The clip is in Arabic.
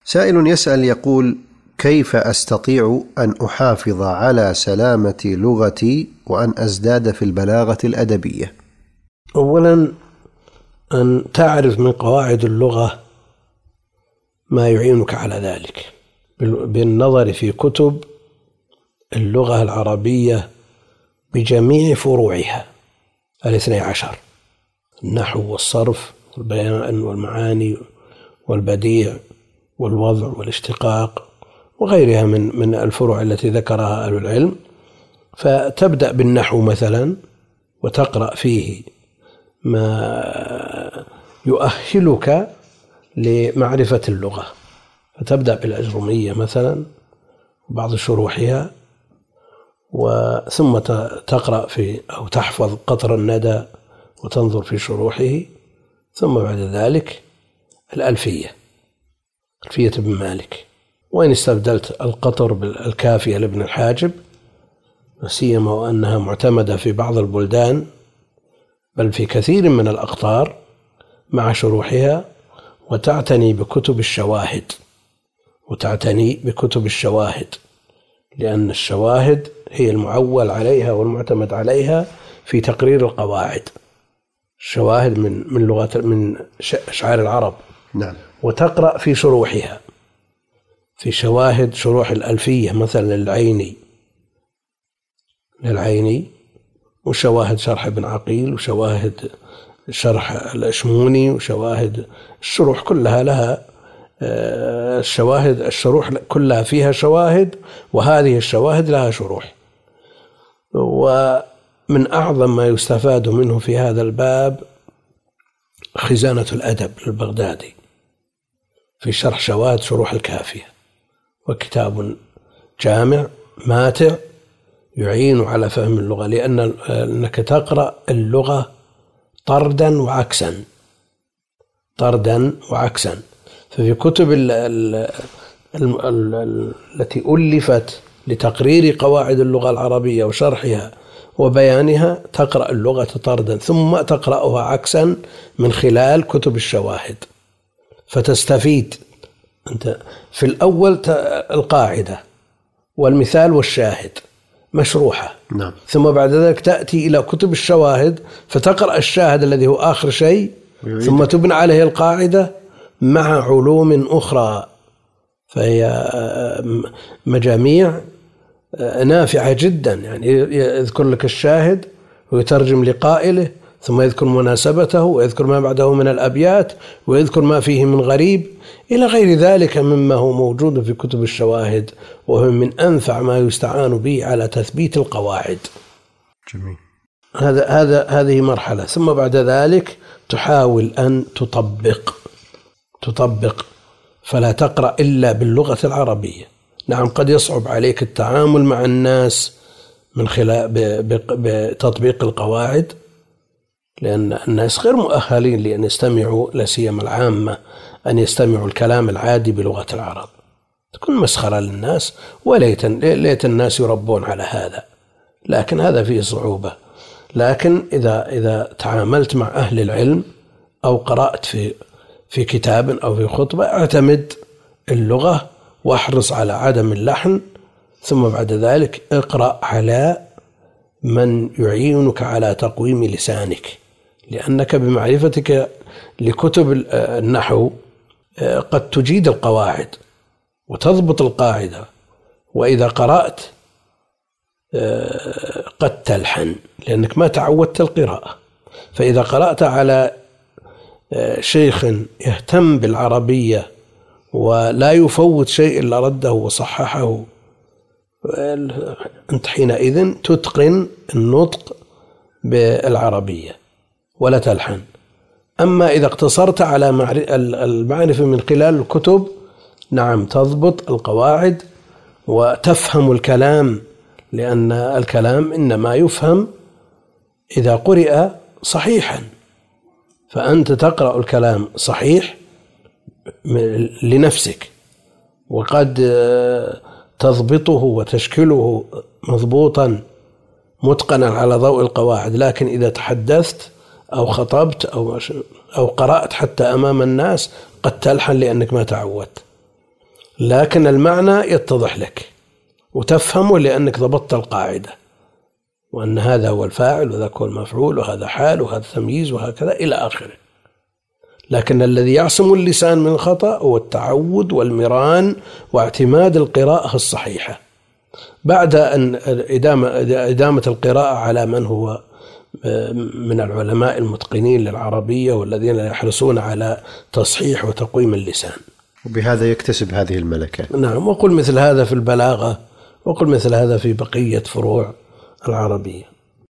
سائل يسأل يقول: كيف أستطيع أن أحافظ على سلامة لغتي وأن أزداد في البلاغة الأدبية؟ أولا أن تعرف من قواعد اللغة ما يعينك على ذلك بالنظر في كتب اللغة العربية بجميع فروعها 12: النحو والصرف والبيان والمعاني والبديع والوضع والاشتقاق وغيرها من الفروع التي ذكرها أهل العلم. فتبدأ بالنحو مثلا وتقرأ فيه ما يؤهلك لمعرفة اللغة، فتبدأ بالأجرمية مثلا وبعض شروحها، ثم تقرأ في أو تحفظ قطر الندى وتنظر في شروحه، ثم بعد ذلك الألفية، ألفية ابن مالك، وإن استبدلت القطر بالكافية لابن الحاجب، سيما وأنها معتمدة في بعض البلدان بل في كثير من الأقطار مع شروحها، وتعتني بكتب الشواهد، لأن الشواهد هي المعول عليها والمعتمد عليها في تقرير القواعد. الشواهد من أشعار العرب. نعم. وتقرأ في شروحها، في شواهد شروح الألفية مثلا للعيني، وشواهد شرح ابن عقيل، وشواهد شرح الأشموني، وشواهد الشروح كلها لها الشروح كلها فيها شواهد، وهذه الشواهد لها شروح. ومن أعظم ما يستفاد منه في هذا الباب خزانة الأدب للبغدادي في شرح شواهد شروح الكافية، وكتاب جامع ماتع يعين على فهم اللغة، لأنك تقرأ اللغة طردا وعكسا. ففي كتب التي ألفت لتقرير قواعد اللغة العربية وشرحها وبيانها تقرأ اللغة طردا، ثم تقرأها عكسا من خلال كتب الشواهد، فتستفيد أنت في الأول القاعدة والمثال والشاهد مشروحة. نعم. ثم بعد ذلك تأتي إلى كتب الشواهد فتقرأ الشاهد الذي هو آخر شيء، ثم تبنى عليه القاعدة مع علوم أخرى، فهي مجاميع نافعة جدا. يعني يذكر لك الشاهد ويترجم لقائله، ثم يذكر مناسبته ويذكر ما بعده من الأبيات ويذكر ما فيه من غريب إلى غير ذلك مما هو موجود في كتب الشواهد، وهو من أنفع ما يستعان به على تثبيت القواعد. جميل. هذه مرحلة. ثم بعد ذلك تحاول أن تطبق، فلا تقرأ إلا باللغة العربية. نعم، قد يصعب عليك التعامل مع الناس من خلال بتطبيق القواعد، لأن الناس غير مؤهلين لأن يستمعوا، لا سيما العامة، أن يستمعوا الكلام العادي بلغة العرب، تكون مسخرة للناس، وليت الناس يربون على هذا، لكن هذا فيه صعوبة. لكن إذا تعاملت مع أهل العلم أو قرأت في كتاب أو في خطبة، اعتمد اللغة واحرص على عدم اللحن، ثم بعد ذلك اقرأ على من يعينك على تقويم لسانك، لأنك بمعرفتك لكتب النحو قد تجيد القواعد وتضبط القاعدة، وإذا قرأت قد تلحن لأنك ما تعودت القراءة. فإذا قرأت على شيخ يهتم بالعربية ولا يفوت شيء إلا رده وصححه، أنت حينئذ تتقن النطق بالعربية ولا تلحن. أما إذا اقتصرت على المعرفة من خلال الكتب، نعم تضبط القواعد وتفهم الكلام، لأن الكلام إنما يفهم إذا قرئ صحيحا، فأنت تقرأ الكلام صحيح لنفسك، وقد تضبطه وتشكله مضبوطا متقنا على ضوء القواعد. لكن إذا تحدثت أو خطبت أو قرأت حتى أمام الناس قد تلحن لأنك ما تعودت. لكن المعنى يتضح لك وتفهمه لأنك ضبطت القاعدة، وأن هذا هو الفاعل وذاك هو المفعول وهذا حال وهذا تمييز وهكذا إلى آخره. لكن الذي يعصم اللسان من الخطأ هو التعود والمران واعتماد القراءة الصحيحة بعد أن إدامة القراءة على من هو من العلماء المتقنين للعربية والذين يحرصون على تصحيح وتقويم اللسان، وبهذا يكتسب هذه الملكة. نعم. وقل مثل هذا في البلاغة، وقل مثل هذا في بقية فروع العربية.